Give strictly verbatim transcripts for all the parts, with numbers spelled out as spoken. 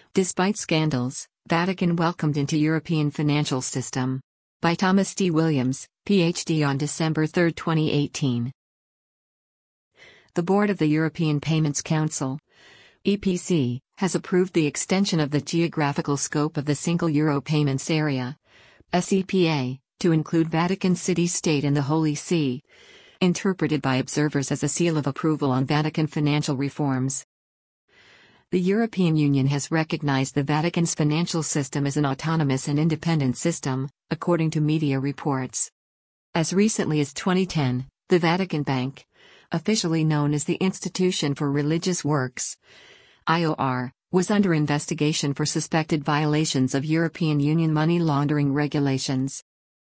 Despite scandals, Vatican welcomed into European financial system. By Thomas D. Williams, P H D on December third, twenty eighteen. The Board of the European Payments Council, E P C, has approved the extension of the geographical scope of the Single Euro Payments Area, S E P A, to include Vatican City-State and the Holy See, interpreted by observers as a seal of approval on Vatican financial reforms. The European Union has recognized the Vatican's financial system as an autonomous and independent system, according to media reports. As recently as twenty ten, the Vatican Bank, officially known as the Institution for Religious Works, I O R, was under investigation for suspected violations of European Union money laundering regulations.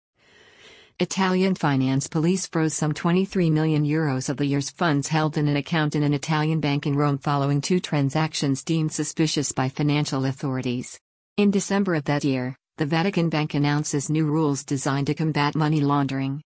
Italian finance police froze some twenty-three million euros of the year's funds held in an account in an Italian bank in Rome following two transactions deemed suspicious by financial authorities. In December of that year, the Vatican Bank announces new rules designed to combat money laundering.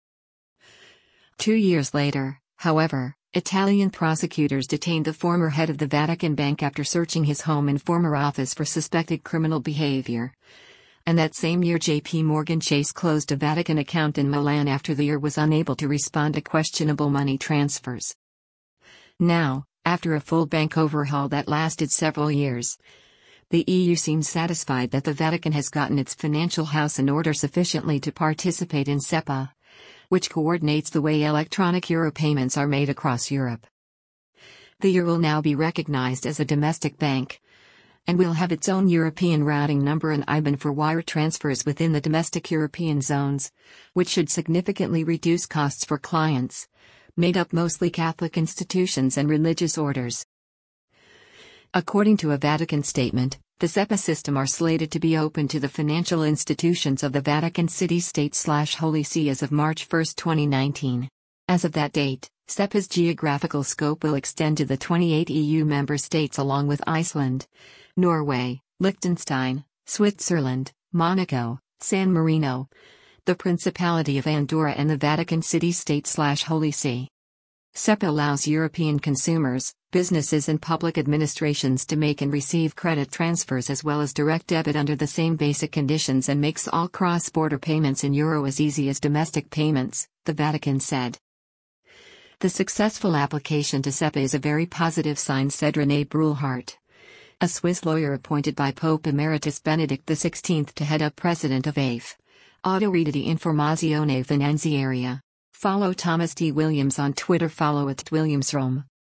Two years later, however, Italian prosecutors detained the former head of the Vatican Bank after searching his home and former office for suspected criminal behavior. And that same year J P Morgan Chase closed a Vatican account in Milan after the year was unable to respond to questionable money transfers. Now, after a full bank overhaul that lasted several years, the E U seems satisfied that the Vatican has gotten its financial house in order sufficiently to participate in SEPA, which coordinates the way electronic euro payments are made across Europe. The euro will now be recognized as a domestic bank, and will have its own European routing number and I B A N for wire transfers within the domestic European zones, which should significantly reduce costs for clients, made up mostly Catholic institutions and religious orders. According to a Vatican statement, the SEPA system are slated to be open to the financial institutions of the Vatican City-State/Holy See as of March first, twenty nineteen. As of that date, SEPA's geographical scope will extend to the twenty-eight E U member states along with Iceland, Norway, Liechtenstein, Switzerland, Monaco, San Marino, the Principality of Andorra and the Vatican City-State/Holy See. SEPA allows European consumers, businesses and public administrations to make and receive credit transfers as well as direct debit under the same basic conditions and makes all cross-border payments in euro as easy as domestic payments, the Vatican said. The successful application to SEPA is a very positive sign, said René Brulhart, a Swiss lawyer appointed by Pope Emeritus Benedict the sixteenth to head up president of A F, Autorità di Informazione Finanziaria. Follow Thomas D. Williams on Twitter. Follow at Williams Rome.